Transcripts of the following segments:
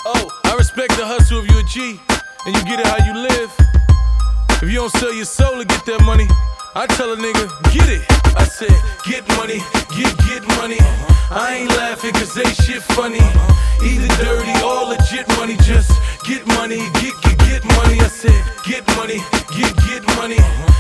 Oh, I respect the hustle if you a G and you get it how you live. If you don't sell your soul to get that money, I tell a nigga, get it. I said, get money, get money. I ain't laughing cause they shit funny. Either dirty or legit money, just get money, get money. I said, get money, get money.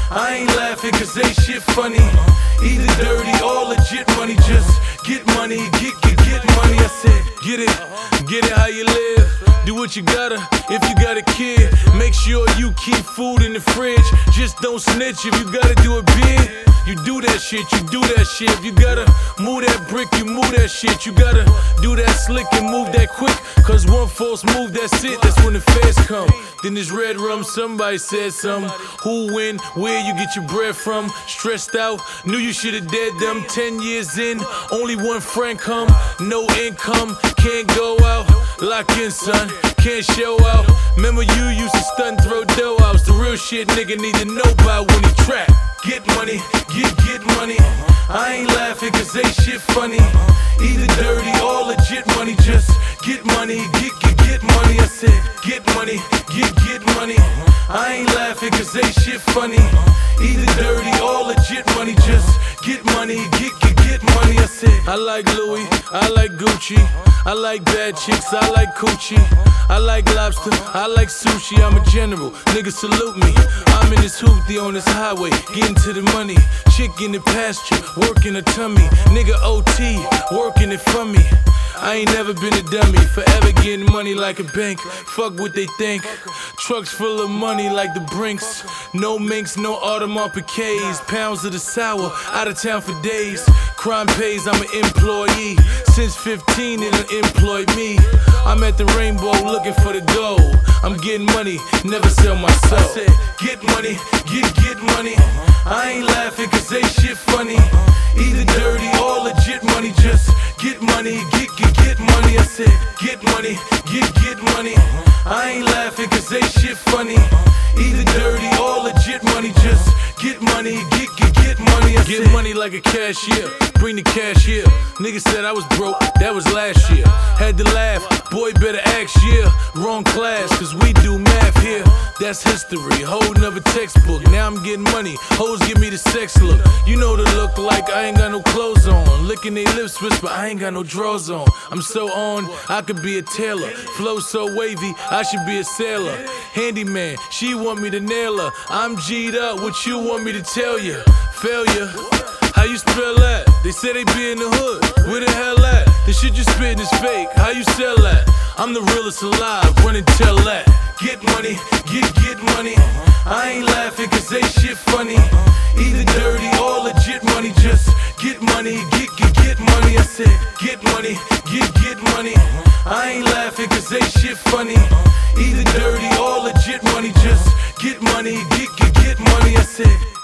I ain't laughing cause they shit funny. Either dirty or legit money, just get money, get money. I said, get it how you live. Do what you gotta, if you got a kid, make sure you keep food in the fridge. Just don't snitch if you gotta do a bid. You do that shit, you do that shit. If you gotta move that brick, you move that shit. You gotta do that slick and move that quick. Cause one false move, that's it, that's when the feds come. Then this red rum, somebody said something. Who win, where you get your bread from. Stressed out, knew you should've dead them. 10 years in, only one friend come. No income, can't go out. Lock in, son, can't show out. Remember you used to stunt, throw dough out. The real shit nigga need to know about when he trap. Get money, get money. I ain't laughing cause they shit funny. Either dirty or legit money, just get money, get money. I said, get money, get money. I ain't laughing cause they shit funny. Either dirty or legit money, just get money, get money. I said, I like Louis, I like Gucci, I like bad chicks, I like coochie, I like lobster, I like sushi. I'm a general, nigga salute me. I'm in this hoopty on this highway, getting to the money. Chick in the pasture, working her tummy. Nigga OT, working it for me. I ain't never been a dummy, forever getting money like a bank. Fuck what they think. Trucks full of money like the Brinks. No minks, no Audemars Piguets. Pounds of the sour, out of town for days. Crime pays, I'm an employee. Since 15, it done employed me. I'm at the rainbow looking for the gold. I'm getting money, never sell my soul. I said, get money, get money. I ain't laughing cause they shit funny. Either dirty or legit money, just get money, get money. I said, get money, get money. I ain't laughing cause they shit funny. Either dirty or legit money, just get money, get money. I get money like a cashier, bring the cash here. Niggas said I was broke, that was last year. Had to laugh, boy better act, yeah. Wrong class, cause we do math here. That's history, whole nother textbook. Now I'm getting money, hoes give me the sex look. You know the look like I ain't got no clothes on. Licking they lips whisper, I ain't got no drawers on. I'm so on, I could be a tailor. Flow so wavy, I should be a sailor. Handyman, she want me to nail her. I'm G'd up, what you want me to tell you? Failure, how you spell that? They say they be in the hood, where the hell at? The shit you spittin' is fake, how you sell that? I'm the realest alive, run and tell that. Get money, get money. I ain't laughing cause they shit funny. Either dirty or legit money, just get money, get money. I said, get money, get money. I ain't laughing cause they shit funny. Either dirty or legit money, just get money, get money. I said,